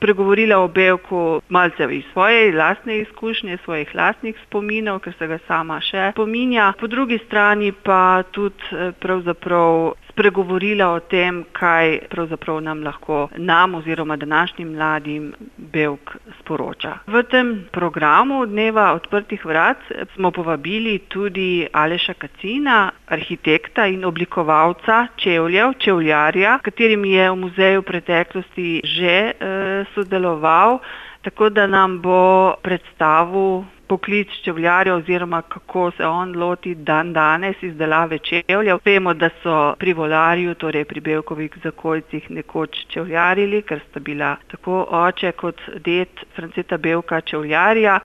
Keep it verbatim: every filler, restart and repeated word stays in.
spregovorila o Bevku malce iz svoje lastne izkušnje, svojih lastnih spominov, ker se ga sama še spominja. Po drugi strani pa tudi pravzaprav spregovorila o tem, kaj pravzaprav nam lahko nam oziroma današnjim mladim Bevk sporoča. V tem programu Dneva odprtih vrat smo povabili tudi Aleša Kacina, arhitekta in oblikovalca čevljev, čevljarja, katerim je v muzeju v preteklosti že eh, sodeloval, tako da nam bo predstavil poklic čevljarja oziroma kako se on loti dan danes izdelave čevljev. Vemo, da so pri Volarju, torej pri Bevkovih zakojcih, nekoč čevljarili, ker sta bila tako oče kot ded Franceta Bevka čevljarja.